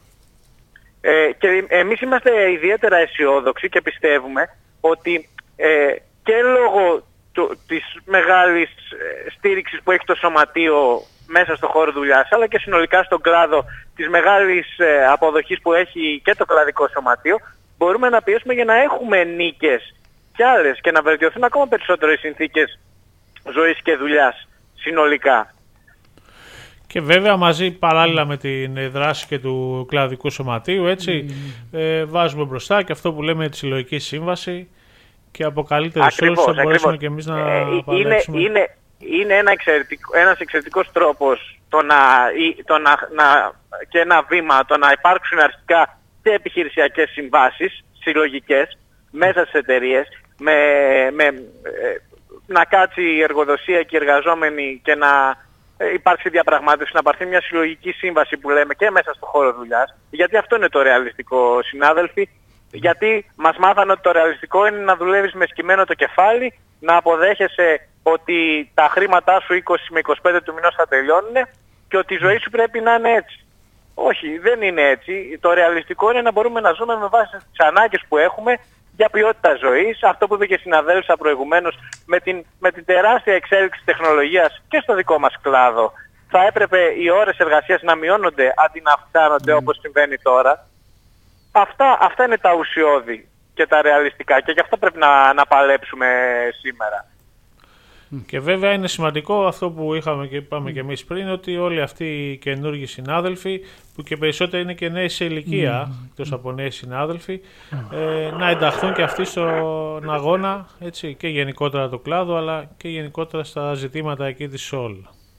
Ε, και εμείς είμαστε ιδιαίτερα αισιόδοξοι και πιστεύουμε ότι ε, και λόγω του, της μεγάλης στήριξης που έχει το σωματείο μέσα στο χώρο δουλειάς, αλλά και συνολικά στον κλάδο της μεγάλης αποδοχής που έχει και το κλαδικό σωματείο, μπορούμε να πιέσουμε για να έχουμε νίκες κι άλλες και να βελτιωθούν ακόμα περισσότερο οι συνθήκες ζωής και δουλειάς συνολικά. Και βέβαια μαζί παράλληλα με την δράση και του κλαδικού σωματείου, έτσι, mm. ε, βάζουμε μπροστά και αυτό που λέμε τη συλλογική σύμβαση και από καλύτερους όρους θα μπορέσουμε και εμείς να ε, παλέψουμε. Είναι, είναι, είναι ένα εξαιρετικό, ένας εξαιρετικός τρόπος το να, το να, να, και ένα βήμα το να υπάρξουν αρχικά και επιχειρησιακές συμβάσεις συλλογικές μέσα στις εταιρείες, με, με, ε, να κάτσει η εργοδοσία και οι εργαζόμενοι και να υπάρξει διαπραγμάτευση, να πάρθει μια συλλογική σύμβαση που λέμε και μέσα στο χώρο δουλειάς, γιατί αυτό είναι το ρεαλιστικό, συνάδελφοι, γιατί μας μάθανε ότι το ρεαλιστικό είναι να δουλεύεις με σκυμμένο το κεφάλι, να αποδέχεσαι ότι τα χρήματά σου είκοσι με είκοσι πέντε του μηνός θα τελειώνουν και ότι η ζωή σου πρέπει να είναι έτσι. Όχι, δεν είναι έτσι. Το ρεαλιστικό είναι να μπορούμε να ζούμε με βάση τις ανάγκες που έχουμε για ποιότητα ζωής, αυτό που είπε και συναδέλφισσα προηγουμένως, με την, με την τεράστια εξέλιξη της τεχνολογίας και στο δικό μας κλάδο. Θα έπρεπε οι ώρες εργασίας να μειώνονται αντί να αυξάνονται mm. όπως συμβαίνει τώρα. Αυτά, αυτά είναι τα ουσιώδη και τα ρεαλιστικά και γι' αυτό πρέπει να, να παλέψουμε σήμερα. Και βέβαια είναι σημαντικό αυτό που είχαμε και είπαμε mm. και εμείς πριν, ότι όλοι αυτοί οι καινούργιοι συνάδελφοι, που και περισσότερο είναι και νέοι σε ηλικία, mm. εκτός από νέοι συνάδελφοι, mm. ε, να ενταχθούν και αυτοί στον αγώνα, έτσι, και γενικότερα το κλάδο, αλλά και γενικότερα στα ζητήματα εκεί της ΣΟΛ.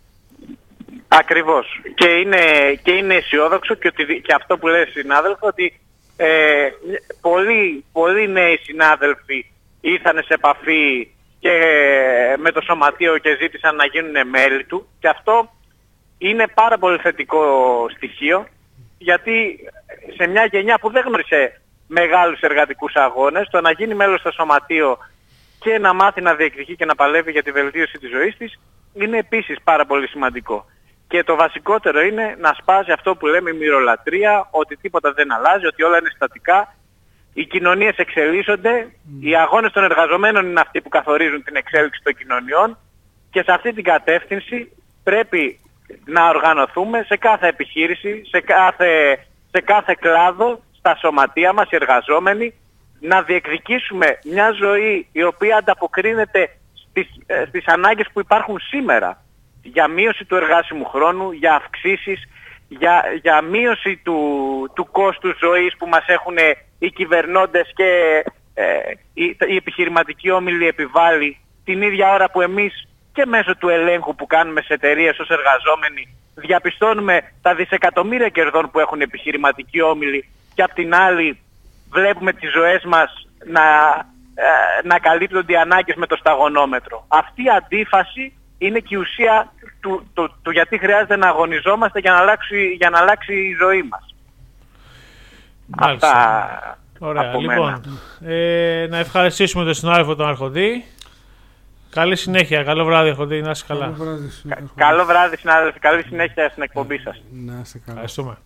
Ακριβώς. Και είναι, και είναι αισιόδοξο και, ότι, και αυτό που λέει συνάδελφο, ότι ε, πολλοί, πολλοί νέοι συνάδελφοι ήρθαν σε επαφή και με το σωματείο και ζήτησαν να γίνουν μέλη του, και αυτό είναι πάρα πολύ θετικό στοιχείο, γιατί σε μια γενιά που δεν γνώρισε μεγάλους εργατικούς αγώνες, το να γίνει μέλος στο σωματείο και να μάθει να διεκδικεί και να παλεύει για τη βελτίωση της ζωής της είναι επίσης πάρα πολύ σημαντικό. Και το βασικότερο είναι να σπάσει αυτό που λέμε η μυρολατρεία, ότι τίποτα δεν αλλάζει, ότι όλα είναι στατικά. Οι κοινωνίες εξελίσσονται, mm. οι αγώνες των εργαζομένων είναι αυτοί που καθορίζουν την εξέλιξη των κοινωνιών, και σε αυτή την κατεύθυνση πρέπει να οργανωθούμε σε κάθε επιχείρηση, σε κάθε, σε κάθε κλάδο, στα σωματεία μας οι εργαζόμενοι, να διεκδικήσουμε μια ζωή η οποία ανταποκρίνεται στις, ε, στις ανάγκες που υπάρχουν σήμερα, για μείωση του εργάσιμου χρόνου, για αυξήσεις, για, για μείωση του, του κόστους ζωής που μας έχουν οι κυβερνώντες και ε, οι, οι επιχειρηματικοί όμιλοι επιβάλλει, την ίδια ώρα που εμείς και μέσω του ελέγχου που κάνουμε σε εταιρείες ως εργαζόμενοι διαπιστώνουμε τα δισεκατομμύρια κερδών που έχουν επιχειρηματικοί όμιλοι, και απ' την άλλη βλέπουμε τις ζωές μας να, ε, να καλύπτονται οι ανάγκες με το σταγονόμετρο. Αυτή η αντίφαση είναι και η ουσία του, του, του γιατί χρειάζεται να αγωνιζόμαστε για να αλλάξει, για να αλλάξει η ζωή μας. Μάλιστα. Αυτά. Ωραία. Λοιπόν, ε, να ευχαριστήσουμε τον συνάδελφο τον Αρχοντή. Καλή συνέχεια. Καλό βράδυ, Αρχοντή. Να είσαι καλά. Καλό βράδυ, Κα, καλό βράδυ, συνάδελφοι. Καλή συνέχεια στην εκπομπή σας. Να είσαι καλά. Ευχαριστούμε.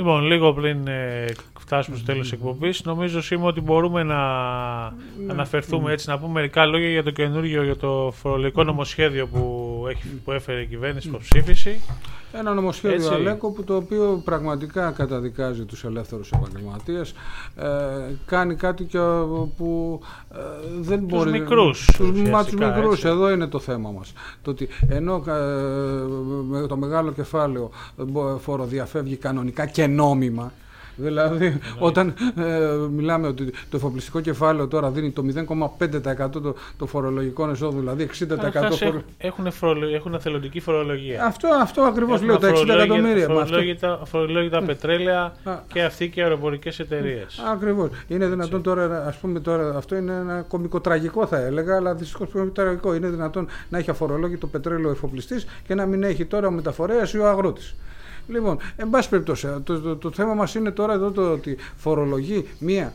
Λοιπόν, λίγο πριν ε, φτάσουμε στο τέλος της εκπομπής, νομίζω σήμερα ότι μπορούμε να mm. αναφερθούμε έτσι, να πούμε μερικά λόγια για το καινούργιο, για το φορολογικό νομοσχέδιο που, έχει, που έφερε η κυβέρνηση προς ψήφιση. Ένα νομοσχέδιο, Αλέκο, που το οποίο πραγματικά καταδικάζει τους ελεύθερους επαγγελματίες, ε, κάνει κάτι και, που ε, δεν τους μπορεί... Μικρούς, τους, μα, τους μικρούς. Εδώ είναι το θέμα μας. Το ότι ενώ ε, με το μεγάλο κεφάλαιο φοροδιαφεύγει κανονικά και νόμιμα, δηλαδή, ναι. όταν ε, μιλάμε ότι το εφοπλιστικό κεφάλαιο τώρα δίνει το μηδέν κόμμα πέντε τοις εκατό το, το φορολογικό εσόδου, δηλαδή εξήντα τοις εκατό φορο... έχουν, φορολο... έχουν εθελοντική φορολογία. Αυτό, αυτό ακριβώς λέω, τα εξήντα εκατομμύρια. Φορολόγητα, φορολόγητα πετρέλαια και αυτοί και αεροπορικές εταιρείες. Ακριβώς. Είναι δυνατόν τώρα, ας πούμε τώρα, αυτό είναι ένα κωμικοτραγικό θα έλεγα, αλλά δυστυχώς κωμικοτραγικό. Είναι δυνατόν να έχει αφορολόγητο πετρέλαιο εφοπλιστής και να μην έχει τώρα ο μεταφορέας ή ο αγρότης. Λοιπόν, εν πάση περιπτώσει, το, το, το θέμα μας είναι τώρα εδώ το ότι φορολογεί μία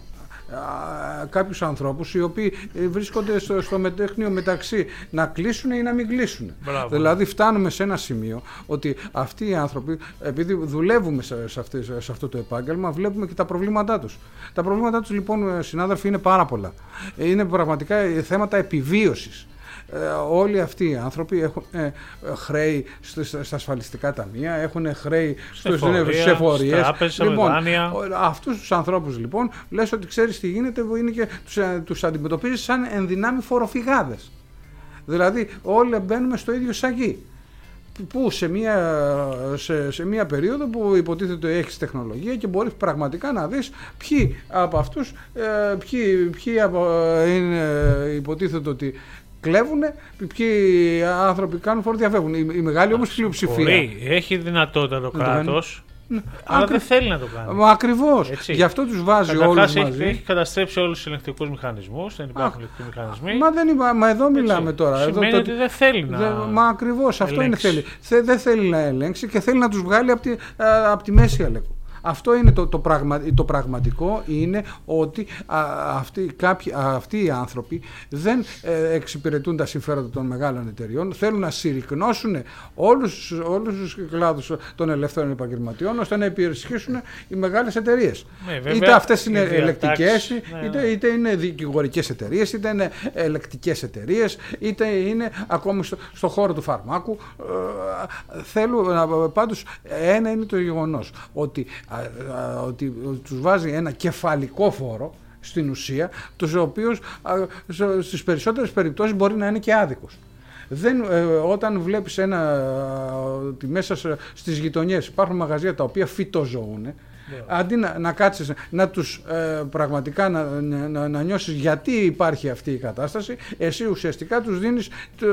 κάποιους ανθρώπους οι οποίοι βρίσκονται στο, στο μετέχνιο μεταξύ να κλείσουν ή να μην κλείσουν. Μπράβο. Δηλαδή φτάνουμε σε ένα σημείο ότι αυτοί οι άνθρωποι, επειδή δουλεύουμε σε, σε, αυτή, σε αυτό το επάγγελμα, βλέπουμε και τα προβλήματά τους. Τα προβλήματά τους, λοιπόν, συνάδελφοι, είναι πάρα πολλά. Είναι πραγματικά θέματα επιβίωσης. Ε, όλοι αυτοί οι άνθρωποι έχουν ε, χρέη στα ασφαλιστικά ταμεία, έχουν χρέη στις εφορίες. Λοιπόν, αυτούς τους ανθρώπους, λοιπόν, λες ότι ξέρεις τι γίνεται, είναι και τους, τους αντιμετωπίζεις σαν ενδυνάμει φοροφυγάδες. Δηλαδή όλοι μπαίνουμε στο ίδιο σακί. Που σε μια, σε, σε μια περίοδο που υποτίθεται έχεις τεχνολογία και μπορείς πραγματικά να δεις ποιοι από αυτούς ε, ποιοι, ποιοι από, είναι υποτίθεται ότι κλέβουνε, ποιοι άνθρωποι κάνουν φοροδιαφεύγουν. Η, η μεγάλη όμως πλειοψηφία. Έχει δυνατότητα το κράτος, ναι, αλλά ακρι... δεν θέλει να το κάνει. Μα ακριβώς. Έτσι. Γι' αυτό τους βάζει όλους έχει, μαζί. Έχει καταστρέψει όλους τους ελεγκτικούς μηχανισμούς. Δεν υπάρχουν ελεγκτικοί μηχανισμοί. Μα, δεν είπα, μα εδώ έτσι. Μιλάμε τώρα. Σημαίνει εδώ, ότι το... δεν θέλει να. Δε, μα ακριβώς. Αυτό είναι θέλει. Δεν θέλει να ελέγξει και θέλει να τους βγάλει από τη, από τη μέση, Αλέκο. Αυτό είναι το, το, πραγμα, το πραγματικό, είναι ότι α, αυτοί, κάποιοι, α, αυτοί οι άνθρωποι δεν ε, εξυπηρετούν τα συμφέροντα των μεγάλων εταιριών, θέλουν να συρρυκνώσουν όλους, όλους τους κλάδους των ελεύθερων επαγγελματιών ώστε να υπηρεσχίσουν οι μεγάλες εταιρείες. Ναι, είτε αυτές είναι ελεκτικές, ναι, είτε, είτε είναι δικηγορικές εταιρείες, είτε είναι ελεκτικές εταιρείες, είτε είναι ακόμη στο, στο χώρο του φαρμάκου. Ε, θέλω, πάντως ένα είναι το γεγονός ότι ότι τους βάζει ένα κεφαλικό φόρο στην ουσία, τους οποίους στις περισσότερες περιπτώσεις μπορεί να είναι και άδικος. Δεν, ε, όταν βλέπεις ένα, ότι μέσα στις γειτονιές υπάρχουν μαγαζιά τα οποία φυτοζωούν, yeah. αντί να, να κάτσεις να τους ε, πραγματικά να, να, να νιώσεις γιατί υπάρχει αυτή η κατάσταση, εσύ ουσιαστικά τους δίνεις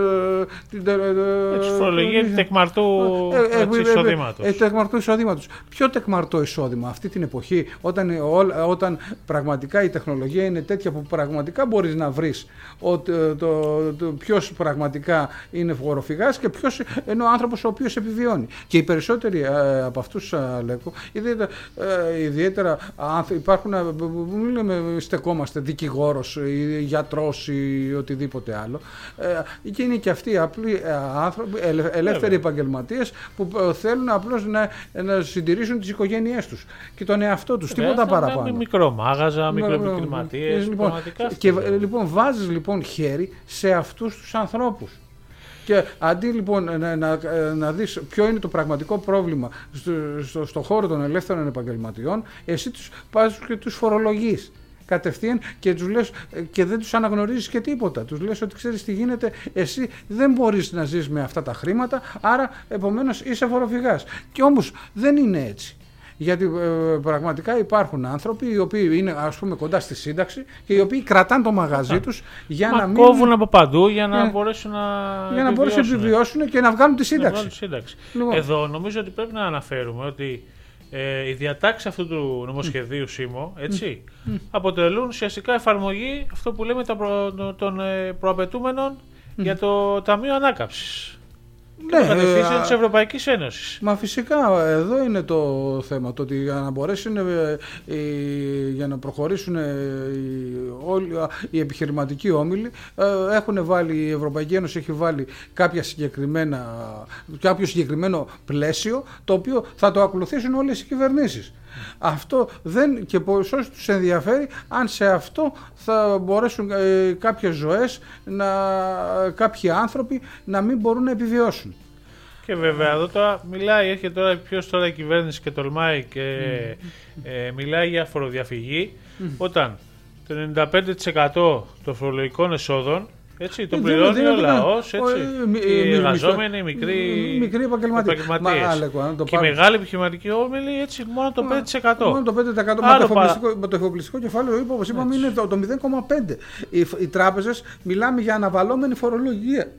την φορολογία του τεκμαρτού εισοδήματος. Τεκμαρτού εισοδήματος. Ποιο τεκμαρτό εισόδημα αυτή την εποχή, όταν, όταν πραγματικά η τεχνολογία είναι τέτοια που πραγματικά μπορείς να βρεις ότι, το, το, ποιος πραγματικά είναι φοροφυγάς και ποιος είναι ο άνθρωπος ο οποίος επιβιώνει. Και οι περισσότεροι ε, από αυτούς, Αλέκο, ιδιαίτερα, ε, ιδιαίτερα υπάρχουν, μην λέμε στεκόμαστε δικηγόρος ή γιατρός ή οτιδήποτε άλλο, ε, και είναι και αυτοί οι απλοί άνθρωποι, ελε, ελεύθεροι επαγγελματίες που θέλουν απλώς να, να συντηρήσουν τις οικογένειές τους και τον εαυτό τους, τίποτα παραπάνω. Μικρό μάγαζα, μικροεπιχειρηματίες. Λοιπόν, και λοιπόν βάζεις λοιπόν χέρι σε αυτούς τους ανθρώπους. Και αντί λοιπόν να, να, να δεις ποιο είναι το πραγματικό πρόβλημα στο, στο, στο χώρο των ελεύθερων επαγγελματιών, εσύ τους πας και τους φορολογείς κατευθείαν και τους λες και δεν τους αναγνωρίζεις και τίποτα. Τους λες ότι ξέρεις τι γίνεται, εσύ δεν μπορείς να ζεις με αυτά τα χρήματα, άρα επομένως είσαι φοροφυγάς. Και όμως δεν είναι έτσι. Γιατί ε, πραγματικά υπάρχουν άνθρωποι οι οποίοι είναι, ας πούμε, κοντά στη σύνταξη και οι οποίοι κρατάνε το μαγαζί τους για Μα να μην. Κόβουν από παντού για να ε, μπορέσουν να. Για να μπορέσουν να επιβιώσουν και να βγάλουν τη σύνταξη. Να σύνταξη. Λοιπόν. Εδώ νομίζω ότι πρέπει να αναφέρουμε ότι ε, οι διατάξεις αυτού του νομοσχεδίου mm. ΣΥΜΟ, έτσι, mm. αποτελούν ουσιαστικά εφαρμογή αυτό που λέμε προ, των ε, προαπαιτούμενων mm. για το Ταμείο Ανάκαμψης. Ναι, το κατευθύνσιο της Ευρωπαϊκής Ένωσης. Μα φυσικά εδώ είναι το θέμα, το ότι για να μπορέσουν, ε, ε, για να προχωρήσουν ε, όλοι οι επιχειρηματικοί όμιλοι, ε, έχουν βάλει, η Ευρωπαϊκή Ένωση έχει βάλει κάποια συγκεκριμένα, κάποιο συγκεκριμένο πλαίσιο, το οποίο θα το ακολουθήσουν όλες οι κυβερνήσεις. Αυτό δεν, και πόσους τους ενδιαφέρει αν σε αυτό θα μπορέσουν ε, κάποιες ζωές, να, κάποιοι άνθρωποι να μην μπορούν να επιβιώσουν. Και βέβαια εδώ τώρα μιλάει, έρχεται τώρα ποιος τώρα η κυβέρνηση και τολμάει και mm. ε, μιλάει για φοροδιαφυγή, mm. όταν το ενενήντα πέντε τοις εκατό των φορολογικών εσόδων, έτσι, το πληρώνει ο λαός, οι εργαζόμενοι, οι μικροί επαγγελματίες. Και οι μεγάλοι επιχειρηματικοί όμιλοι, έτσι, μόνο το πέντε τοις εκατό. Μόνο το πέντε τοις εκατό. Με το εφοπλιστικό κεφάλαιο, όπως είπαμε, είναι το μηδέν κόμμα πέντε τοις εκατό. Οι τράπεζες, μιλάμε για αναβαλλόμενη φορολογία.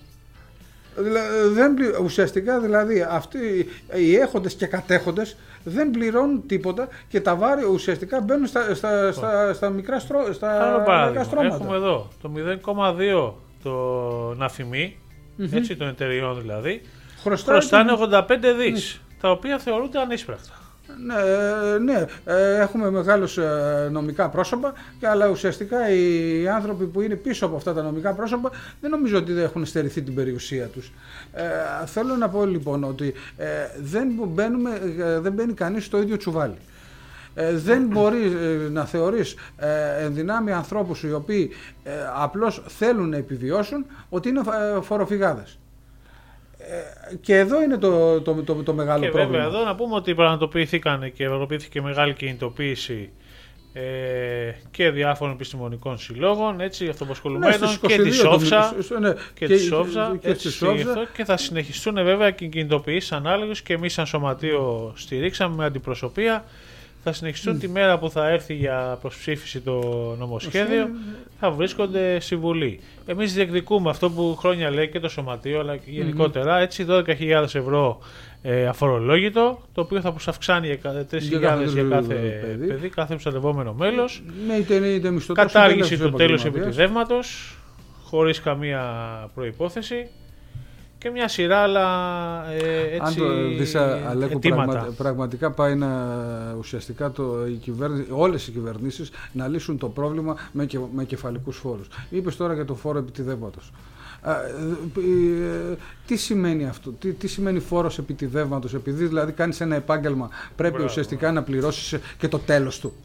Δεν, ουσιαστικά δηλαδή αυτοί οι έχοντες και κατέχοντες δεν πληρώνουν τίποτα και τα βάρη ουσιαστικά μπαίνουν στα, στα, στα, στα μικρά, στρώ, στα μικρά στρώματα. Έχουμε εδώ το μηδέν κόμμα δύο το ναφημί, mm-hmm. έτσι, των εταιριών δηλαδή, χρωστάνε ογδόντα πέντε δις, mm. τα οποία θεωρούνται ανίσπρακτα. Ναι, ναι, έχουμε μεγάλους νομικά πρόσωπα, αλλά ουσιαστικά οι άνθρωποι που είναι πίσω από αυτά τα νομικά πρόσωπα δεν νομίζω ότι δεν έχουν στερηθεί την περιουσία τους. Ε, θέλω να πω λοιπόν ότι ε, δεν, μπαίνουμε, δεν μπαίνει κανείς στο ίδιο τσουβάλι. Ε, δεν μπορεί ε, να θεωρείς ε, ενδυνάμει ανθρώπους οι οποίοι ε, απλώς θέλουν να επιβιώσουν ότι είναι ε, φοροφυγάδες. Και εδώ είναι το, το, το, το μεγάλο και πρόβλημα. Βέβαια, εδώ να πούμε ότι πραγματοποιήθηκαν και πραγματοποιήθηκε μεγάλη κινητοποίηση ε, και διάφορων επιστημονικών συλλόγων, έτσι, αυτοπασχολουμένων, ναι, και της Όφσα ναι, και, και, και, και, και, και θα συνεχιστούν βέβαια και οι κινητοποιήσεις ανάλογες, και εμείς σαν σωματείο στηρίξαμε με αντιπροσωπεία. Θα συνεχιστούν mm. τη μέρα που θα έρθει για προσψήφιση το νομοσχέδιο, θα βρίσκονται στη Βουλή. Εμείς διεκδικούμε αυτό που χρόνια λέει και το Σωματείο, αλλά και γενικότερα, mm-hmm. έτσι, δώδεκα χιλιάδες ευρώ ε, αφορολόγητο, το οποίο θα προσαυξάνει για τρεις χιλιάδες για κάθε παιδί, παιδί κάθε προστατευόμενο μέλος. Ναι, είτε, είτε κατάργηση του τέλους επιτιδεύματος, χωρίς καμία προϋπόθεση. Και μια σειρά άλλα ε, έτσι, αν το δεις, Αλέκο, πραγμα, πραγματικά πάει να ουσιαστικά το, η κυβέρνηση, όλες οι κυβερνήσεις να λύσουν το πρόβλημα με, και, με κεφαλικούς φόρους. Είπες τώρα για το φόρο επιτιδεύματος. Α, ε, τι σημαίνει αυτό, τι, τι σημαίνει φόρος επιτιδεύματος, επειδή δηλαδή κάνεις ένα επάγγελμα πρέπει Μπράβο. ουσιαστικά να πληρώσεις και το τέλος του.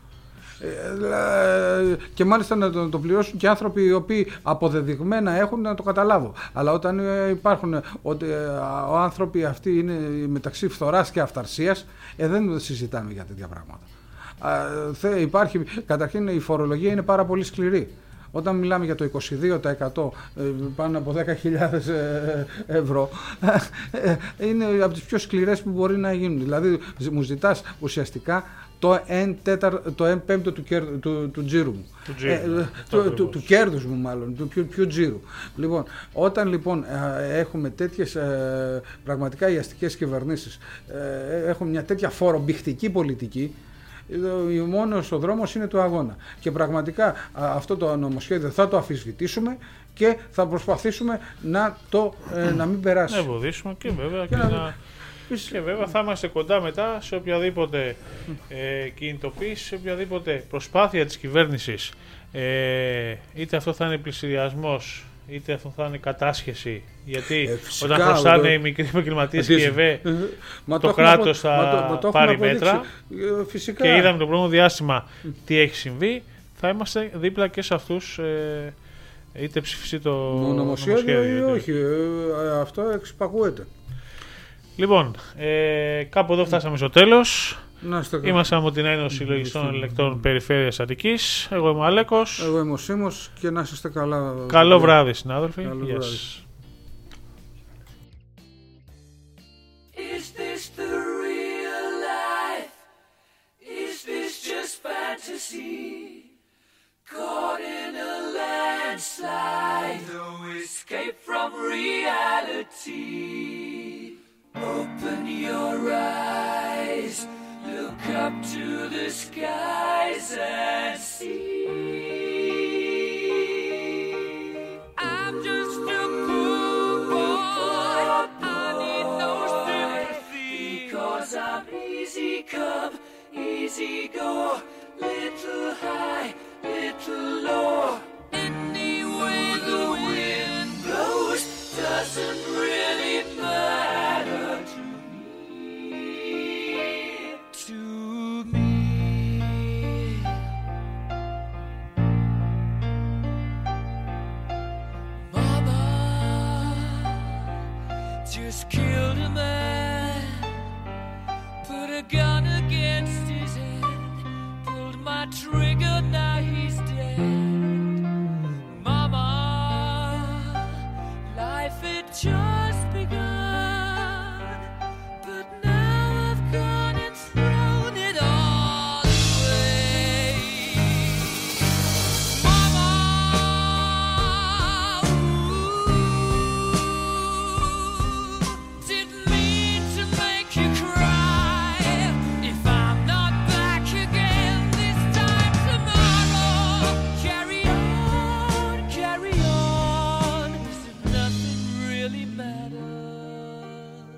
Και μάλιστα να το, το πληρώσουν και άνθρωποι οι οποίοι αποδεδειγμένα έχουν, να το καταλάβω. Αλλά όταν υπάρχουν ότι οι άνθρωποι αυτοί είναι μεταξύ φθοράς και αυθαρσίας, ε, δεν συζητάμε για τέτοια πράγματα. Α, υπάρχει, καταρχήν η φορολογία είναι πάρα πολύ σκληρή. Όταν μιλάμε για το είκοσι δύο τοις εκατό πάνω από δέκα χιλιάδες ευρώ, είναι από τις πιο σκληρές που μπορεί να γίνουν. Δηλαδή μου ζητάς ουσιαστικά το εν, τέταρ, το εν πέμπτο του, κέρ, του, του τζίρου μου. Του, τζίρου, ε, του, του, του κέρδους μου μάλλον, του πιο, πιο τζίρου. Λοιπόν, όταν λοιπόν έχουμε τέτοιες ε, πραγματικά οι αστικές κυβερνήσεις ε, έχουν μια τέτοια φορομπηχτική πολιτική, ο μόνος ο δρόμος είναι του αγώνα. Και πραγματικά αυτό το νομοσχέδιο θα το αμφισβητήσουμε και θα προσπαθήσουμε να, το, ε, να μην περάσει. Να εμποδίσουμε και βέβαια και, και, να... και βέβαια θα είμαστε κοντά μετά σε οποιαδήποτε ε, κινητοποίηση, σε οποιαδήποτε προσπάθεια της κυβέρνησης, ε, είτε αυτό θα είναι πληστηριασμός, είτε αυτό θα είναι κατάσχεση, γιατί ε, φυσικά, όταν χρωστάνε οι μικροί επαγγελματίες και η ΕΒΕ, το, το κράτος θα μα το, το πάρει μέτρα φυσικά. Και είδαμε το πρώτο διάστημα τι έχει συμβεί, θα είμαστε δίπλα και σε αυτούς, ε, είτε ψηφιστεί το νομοσχέδιο ή όχι, ε, αυτό εξυπακούεται. Λοιπόν, ε, κάπου εδώ φτάσαμε στο τέλος. Είμαστε από την Ένωση Συλλογιστών Ελεκτών Περιφέρειας Αττικής. Εγώ είμαι ο Αλέκος. Εγώ είμαι ο Σίμος και να είστε καλά. Καλό βράδυ, συνάδελφοι. Καλό yes. βράδυ. Is this the real life? Is this just fantasy? Caught in a landslide, no escape from reality. Open your eyes, look up to the skies and see. I'm just a poor boy, I need no sympathy, because I'm easy come, easy go, little high, little low. Any way the wind blows doesn't really matter to me. To just killed a man, put a gun against his head, pulled my trigger, now he's dead. Mama, life had just begun, but now I've gone and thrown it all away. Mama, ooh, didn't mean to make you cry. If I'm not back again this time tomorrow, carry on, carry on, as if nothing really matters.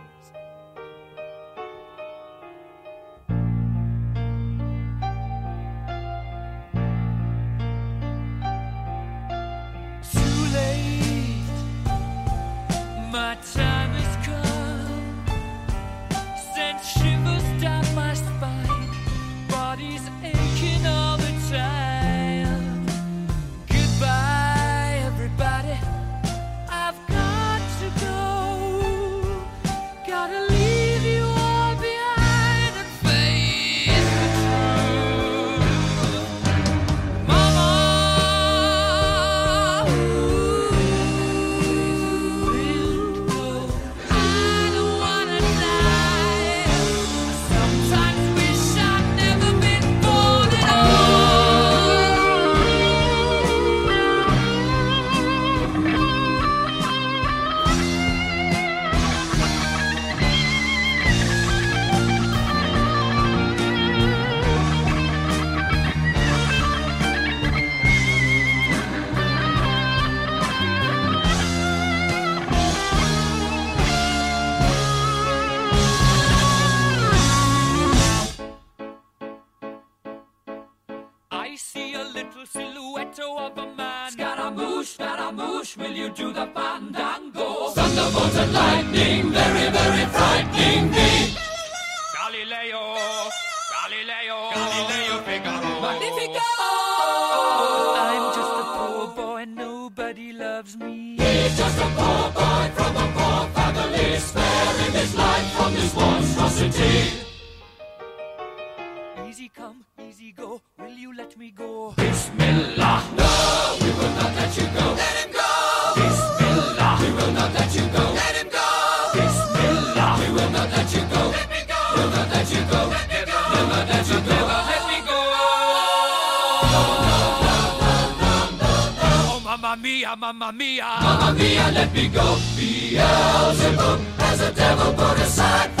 Too late, my time has come. Sent shivers down my spine, body's aching all the time. Goodbye, everybody, I've got to go. Gotta leave you all behind and face the truth. Mama, I don't wanna die. I sometimes wish I'd never been born at I see a little silhouette of a man. Scaramouche, Scaramouche, will you do the fandango? Thunderbolt and lightning, very, very frightening me. Galileo, Galileo, Galileo Figaro. Magnifico! I'm just a poor boy, nobody loves me. He's just a poor boy from a poor family, sparing his life from this monstrosity. Easy come, easy go, will you let me go? Bismillah, no, we will not let you go. Let him go! Bismillah, we will not let you go. Let him go! Bismillah, we will not let you go. Let me go! We'll not let you go. Let me go! We'll not let you go. Let me go! Oh, mamma mia, mamma mia, mamma mia, let me go. Beelzebub has a devil put aside